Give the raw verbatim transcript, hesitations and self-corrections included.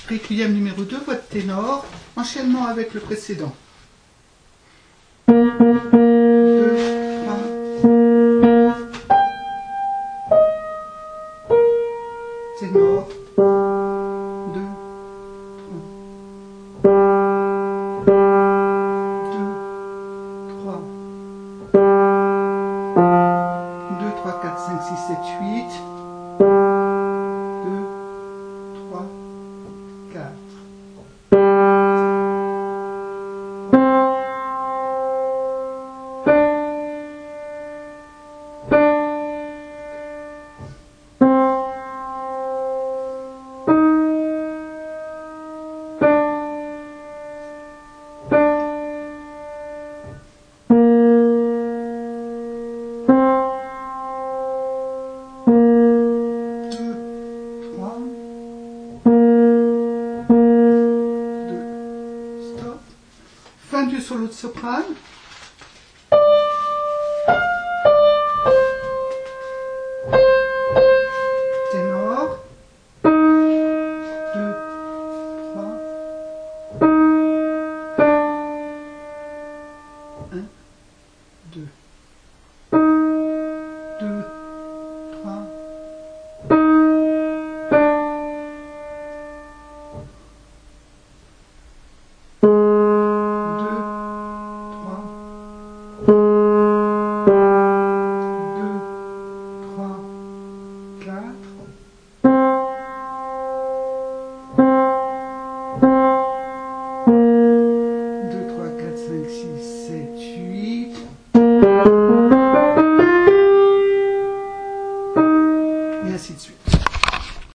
Requiem numéro deux, voix de ténor, enchaînement avec le précédent. Ténor, deux, trois, deux, trois, deux, trois, quatre, cinq, six, sept, huit, deux, trois, quatre. Fin du solo de soprane. Ténor. deux, trois. un, deux. deux, trois. deux, trois, quatre, cinq, six, sept, huit. Et ainsi de suite.